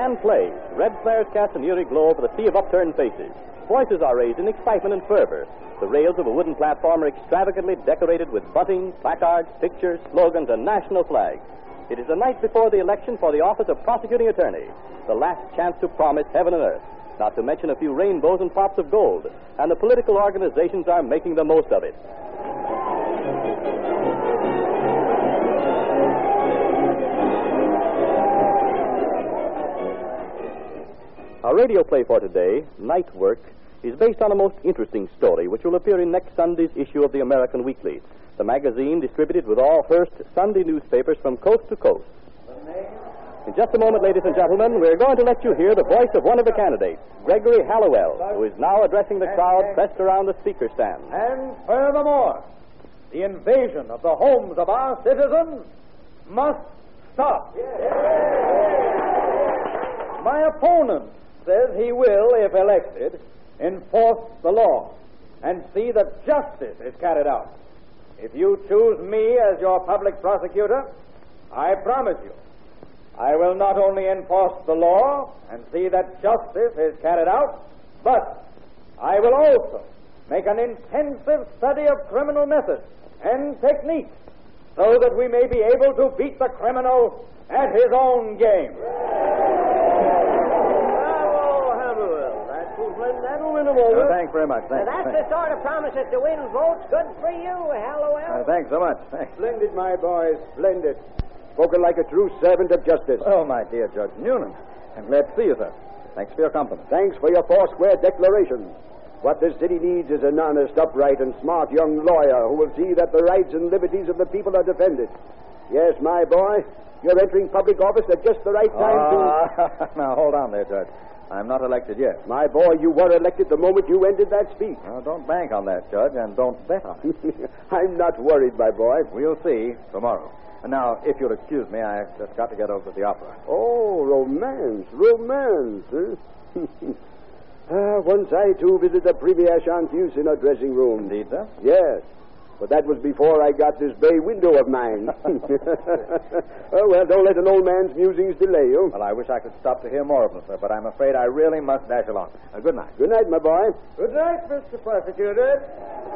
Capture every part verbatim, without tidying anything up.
band plays. Red flares cast an eerie glow over the sea of upturned faces. Voices are raised in excitement and fervor. The rails of a wooden platform are extravagantly decorated with bunting, placards, pictures, slogans, and national flags. It is the night before the election for the office of prosecuting attorney, the last chance to promise heaven and earth, not to mention a few rainbows and pots of gold, and the political organizations are making the most of it. Our radio play for today, Night Work, is based on a most interesting story which will appear in next Sunday's issue of the American Weekly, the magazine distributed with all Hearst Sunday newspapers from coast to coast. In just a moment, ladies and gentlemen, we're going to let you hear the voice of one of the candidates, Gregory Hallowell, who is now addressing the crowd pressed around the speaker stand. And furthermore, the invasion of the homes of our citizens must stop. My opponent says he will, if elected, enforce the law and see that justice is carried out. If you choose me as your public prosecutor, I promise you, I will not only enforce the law and see that justice is carried out, but I will also make an intensive study of criminal methods and techniques so that we may be able to beat the criminal at his own game. That'll win them over. Oh, thanks very much. Thanks. Now, that's thanks. the sort of promises to win votes. Good for you, Hallowell. Uh, thanks so much. Thanks. Splendid, my boy, splendid. Spoken like a true servant of justice. Oh, my dear Judge Noonan. I'm glad to see you, sir. Thanks for your compliment. Thanks for your four-square declaration. What this city needs is an honest, upright, and smart young lawyer who will see that the rights and liberties of the people are defended. Yes, my boy, you're entering public office at just the right time uh, to... Now, hold on there, Judge. I'm not elected yet. My boy, you were elected the moment you ended that speech. Well, don't bank on that, Judge, and don't bet on it. I'm not worried, my boy. We'll see tomorrow. And now, if you'll excuse me, I've just got to get over to the opera. Oh, romance, romance, huh? uh, once I, too, visited a premier chanteuse in her dressing room. Indeed, sir? Yes. But that was before I got this bay window of mine. Oh, well, don't let an old man's musings delay you. Well, I wish I could stop to hear more of them, sir, but I'm afraid I really must dash along. Uh, good night. Good night, my boy. Good night, Mister Prosecutor.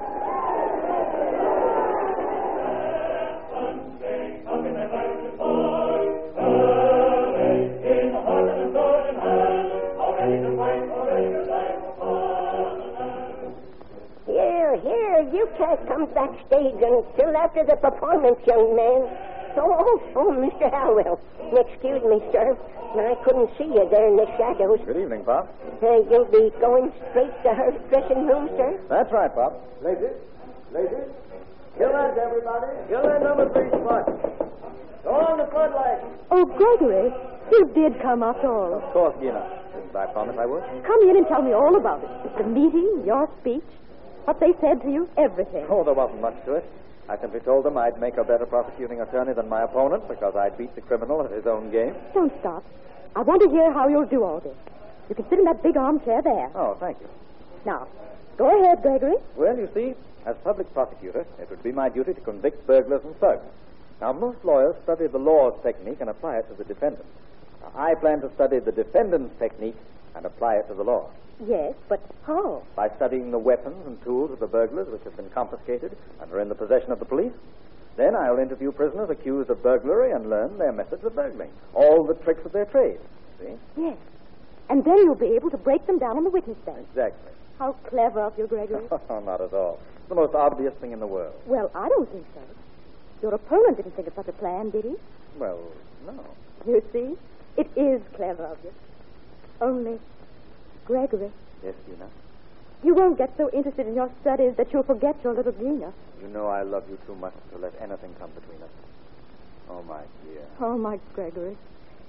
You can't come backstage until after the performance, young man. Oh, oh, oh, Mister Hallowell. Excuse me, sir. I couldn't see you there in the shadows. Good evening, Pop. Uh, you'll be going straight to her dressing room, sir? That's right, Pop. Ladies, ladies, kill that, everybody. Kill that number three spot. Go on the floodlight. Oh, Gregory, you did come after all. Of course, Gina. Didn't I promise I would? Come in and tell me all about it. The meeting, your speech, what they said to you, everything. Oh, there wasn't much to it. I simply told them I'd make a better prosecuting attorney than my opponent because I'd beat the criminal at his own game. Don't stop. I want to hear how you'll do all this. You can sit in that big armchair there. Oh, thank you. Now, go ahead, Gregory. Well, you see, as public prosecutor, it would be my duty to convict burglars and thugs. Now, most lawyers study the law's technique and apply it to the defendant. Now, I plan to study the defendant's technique and apply it to the law. Yes, but how? By studying the weapons and tools of the burglars which have been confiscated and are in the possession of the police. Then I'll interview prisoners accused of burglary and learn their methods of burgling. All the tricks of their trade. See? Yes. And then you'll be able to break them down on the witness stand. Exactly. How clever of you, Gregory. Oh, not at all. It's the most obvious thing in the world. Well, I don't think so. Your opponent didn't think of such a plan, did he? Well, no. You see? It is clever of you. Only, Gregory. Yes, Gina? You won't get so interested in your studies that you'll forget your little Gina. You know I love you too much to let anything come between us. Oh, my dear. Oh, my Gregory.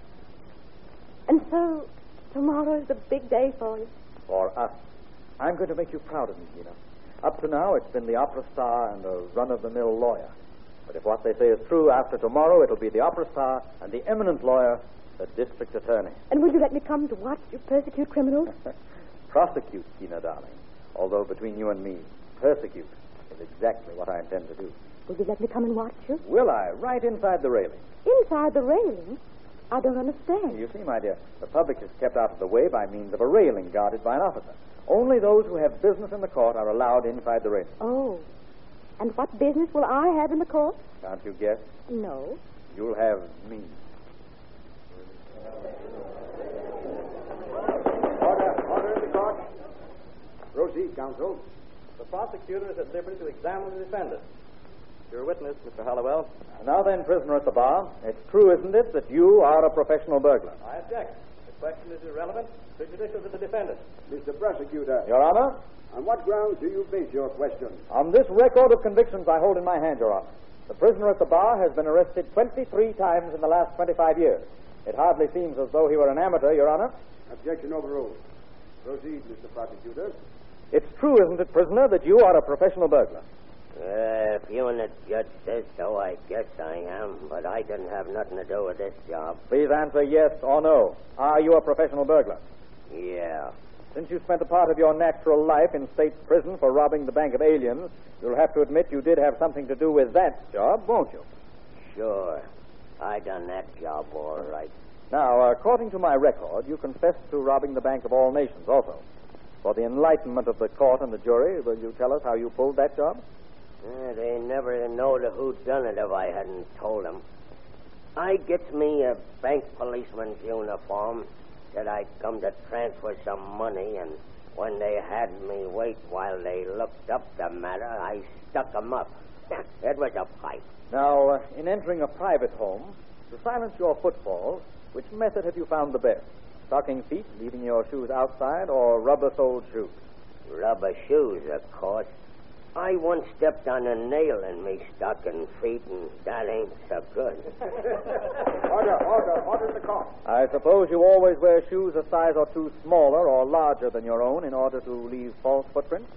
And so, tomorrow's the big day for you. For us. I'm going to make you proud of me, Gina. Up to now, it's been the opera star and a run-of-the-mill lawyer. But if what they say is true, after tomorrow, it'll be the opera star and the eminent lawyer, the district attorney. And will you let me come to watch you persecute criminals? Prosecute, Gina, darling. Although between you and me, persecute is exactly what I intend to do. Will you let me come and watch you? Will I? Right inside the railing. Inside the railing? I don't understand. You see, my dear, the public is kept out of the way by means of a railing guarded by an officer. Only those who have business in the court are allowed inside the railing. Oh. And what business will I have in the court? Can't you guess? No. You'll have me. Order, order in the court. Proceed, counsel. The prosecutor is at liberty to examine the defendant. Your witness, Mister Hollowell. Now then, prisoner at the bar, it's true, isn't it, that you are a professional burglar? I object. The question is irrelevant, prejudicial to the defendant. Mister Prosecutor, Your Honor, on what grounds do you base your question? on this record of convictions I hold in my hand, Your Honor, the prisoner at the bar has been arrested twenty-three times in the last twenty-five years. It hardly seems as though he were an amateur, Your Honor. Objection overruled. Proceed, Mister Prosecutor. It's true, isn't it, prisoner, that you are a professional burglar? Uh, if you and the judge says so, I guess I am, but I didn't have nothing to do with this job. Please answer yes or no. Are you a professional burglar? Yeah. Since you spent a part of your natural life in state prison for robbing the Bank of Aliens, you'll have to admit you did have something to do with that job, won't you? Sure. I done that job all right. Now, according to my record, you confessed to robbing the Bank of All Nations also. For the enlightenment of the court and the jury, will you tell us how you pulled that job? Uh, they never knowed who done it if I hadn't told them. I gets me a bank policeman's uniform, said I'd come to transfer some money, and when they had me wait while they looked up the matter, I stuck 'em up. It was a pipe. Now, uh, in entering a private home, to silence your footfalls, which method have you found the best? Stocking feet, leaving your shoes outside, or rubber-soled shoes? Rubber shoes, of course. I once stepped on a nail in me stocking feet, and that ain't so good. Order, order, order in the court. I suppose you always wear shoes a size or two smaller or larger than your own in order to leave false footprints?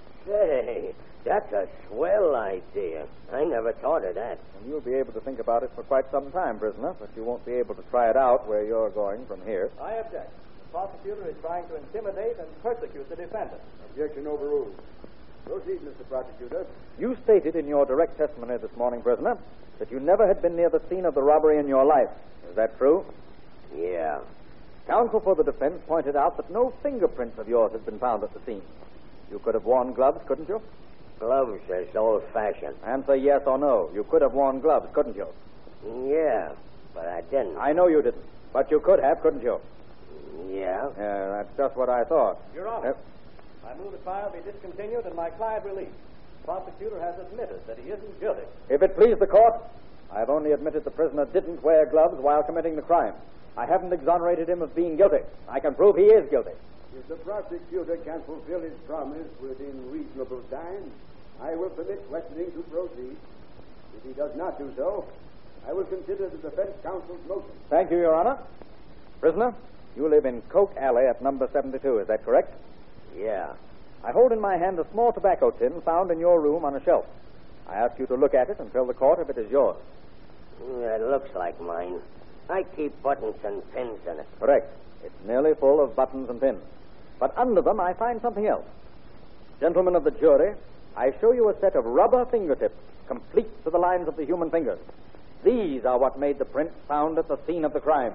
Say, that's a swell idea. I never thought of that. And you'll be able to think about it for quite some time, prisoner, but you won't be able to try it out where you're going from here. I object. The prosecutor is trying to intimidate and persecute the defendant. Objection overruled. Proceed, Mister Prosecutor. You stated in your direct testimony this morning, prisoner, that you never had been near the scene of the robbery in your life. Is that true? Yeah. Counsel for the defense pointed out that no fingerprints of yours had been found at the scene. You could have worn gloves, couldn't you? Gloves is old-fashioned. Answer yes or no. You could have worn gloves, couldn't you? Yeah, but I didn't. I know you didn't, but you could have, couldn't you? Yeah? Yeah, that's just what I thought. Your Honor, Uh, I move the trial be discontinued and my client released. The prosecutor has admitted that he isn't guilty. If it please the court, I have only admitted the prisoner didn't wear gloves while committing the crime. I haven't exonerated him of being guilty. I can prove he is guilty. If the prosecutor can fulfill his promise within reasonable time, I will permit questioning to proceed. If he does not do so, I will consider the defense counsel's motion. Thank you, Your Honor. Prisoner, you live in Coke Alley at number seventy-two, is that correct? Yeah. I hold in my hand a small tobacco tin found in your room on a shelf. I ask you to look at it and tell the court if it is yours. Yeah, it looks like mine. I keep buttons and pins in it. Correct. It's nearly full of buttons and pins. But under them, I find something else. Gentlemen of the jury, I show you a set of rubber fingertips, complete to the lines of the human fingers. These are what made the prints found at the scene of the crime.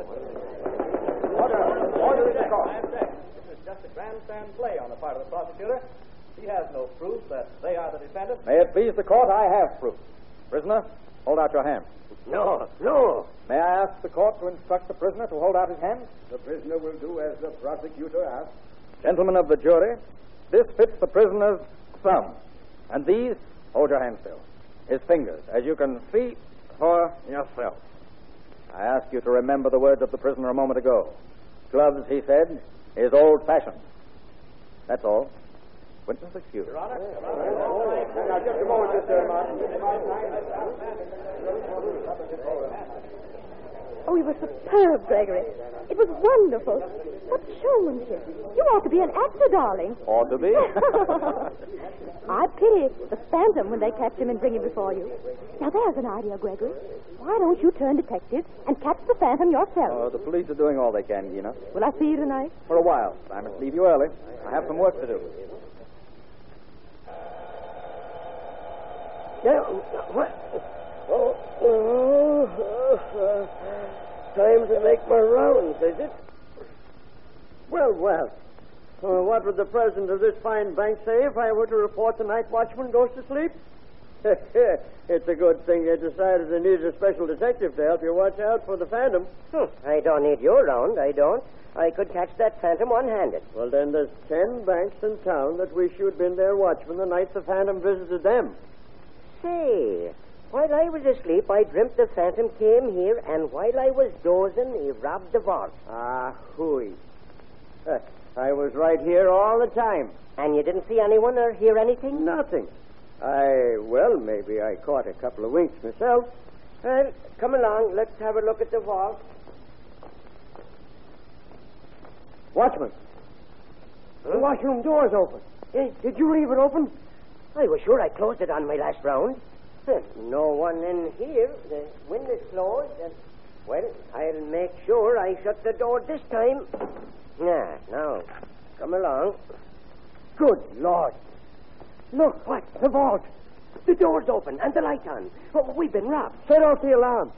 Order, order in the court. I object. This is just a grandstand play on the part of the prosecutor. He has no proof that they are the defendant. May it please the court, I have proof. Prisoner, hold out your hand. No, no. May I ask the court to instruct the prisoner to hold out his hand? The prisoner will do as the prosecutor asks. Gentlemen of the jury, this fits the prisoner's thumb. And these, hold your hand still, his fingers, as you can see for yourself. I ask you to remember the words of the prisoner a moment ago. Gloves, he said, is old-fashioned. That's all. Witness excused. Your Honor. Now, just a moment, Mister Martin. Oh, you were superb, Gregory. It was wonderful. What showmanship. You ought to be an actor, darling. Ought to be. I pity the Phantom when they catch him and bring him before you. Now, there's an idea, Gregory. Why don't you turn detective and catch the Phantom yourself? Oh, the police are doing all they can, Gina. Will I see you tonight? For a while. I must leave you early. I have some work to do. No, what? Oh, oh, oh, time to make my rounds, is it? Well, well. Uh, what would the president of this fine bank say if I were to report the night watchman goes to sleep? It's a good thing you decided to need a special detective to help you watch out for the Phantom. Hmm, I don't need you around, I don't. I could catch that Phantom one-handed. Well, then there's ten banks in town that wish you'd been their watchman the night the Phantom visited them. Say, while I was asleep, I dreamt the Phantom came here, and while I was dozing, he robbed the vault. Ah, hooey. Uh, I was right here all the time. And you didn't see anyone or hear anything? Nothing. I, well, maybe I caught a couple of winks myself. Well, come along. Let's have a look at the vault. Watchman. Huh? The washroom door's open. Eh? Did you leave it open? I was sure I closed it on my last round. Huh, no one in here. The window's closed. And, well, I'll make sure I shut the door this time. Yeah, now, come along. Good Lord. Look, what? The vault. The door's open and the light on. Oh, we've been robbed. Set off the alarm.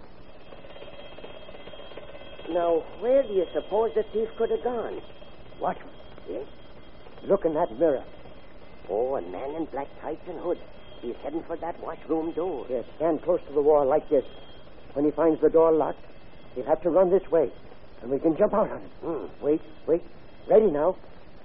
Now, where do you suppose the thief could have gone? Watchman. Yes? Look in that mirror. Oh, a man in black tights and hood. He's heading for that washroom door. Yes, stand close to the wall like this. When he finds the door locked, he'll have to run this way, and we can jump out on it. Hmm. Wait, wait. Ready now.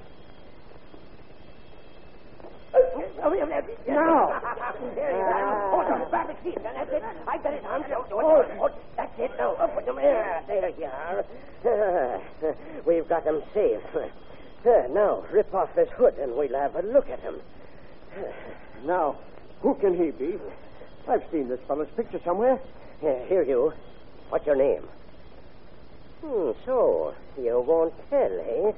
Now! There you are. Oh, no, grab his feet. That's it. I got it on. Oh, oh, oh, that's it. Now, up with them. There, there you are. We've got him safe. Uh, now, rip off his hood, and we'll have a look at him. Now, who can he be? I've seen this fellow's picture somewhere. Uh, here, you. What's your name? Hmm, so, you won't tell, eh?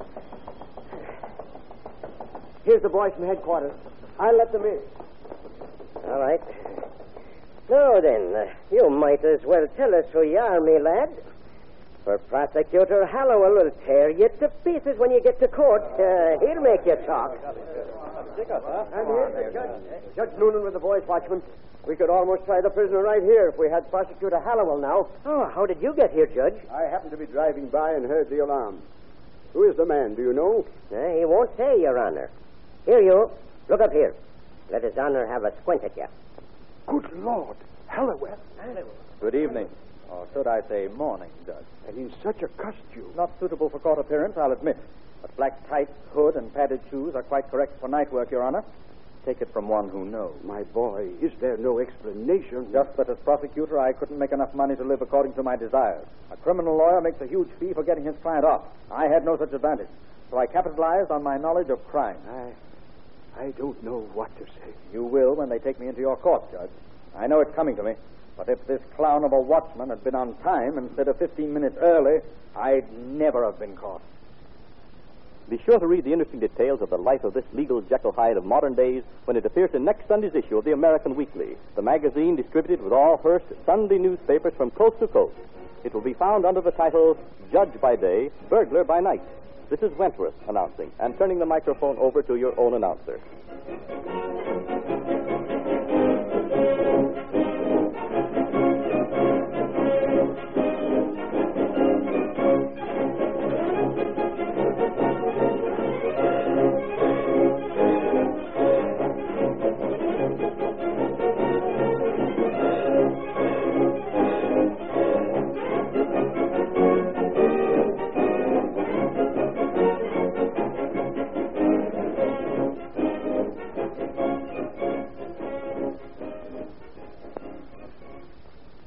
Here's the boys from headquarters. I'll let them in. All right. Now then, uh, you might as well tell us who you are, me lad. For Prosecutor Hallowell will tear you to pieces when you get to court. Uh, he'll make you talk. And here's the judge. Judge Noonan with the boys, Watchman. We could almost try the prisoner right here if we had Prosecutor Hallowell now. Oh, how did you get here, Judge? I happened to be driving by and heard the alarm. Who is the man, do you know? Uh, he won't say, Your Honor. Here, you. Look up here. Let His Honor have a squint at you. Good Lord. Hallowell. Good evening. Or should I say morning, Judge? And in such a costume. Not suitable for court appearance, I'll admit. But black tights, hood, and padded shoes are quite correct for night work, Your Honor. Take it from one who knows. My boy, is there no explanation? Just that as prosecutor, I couldn't make enough money to live according to my desires. A criminal lawyer makes a huge fee for getting his client off. I had no such advantage. So I capitalized on my knowledge of crime. I, I don't know what to say. You will when they take me into your court, Judge. I know it's coming to me. But if this clown of a watchman had been on time instead of fifteen minutes early, I'd never have been caught. Be sure to read the interesting details of the life of this legal Jekyll Hyde of modern days when it appears in next Sunday's issue of the American Weekly, the magazine distributed with all Hearst Sunday newspapers from coast to coast. It will be found under the title Judge by Day, Burglar by Night. This is Wentworth announcing and turning the microphone over to your own announcer.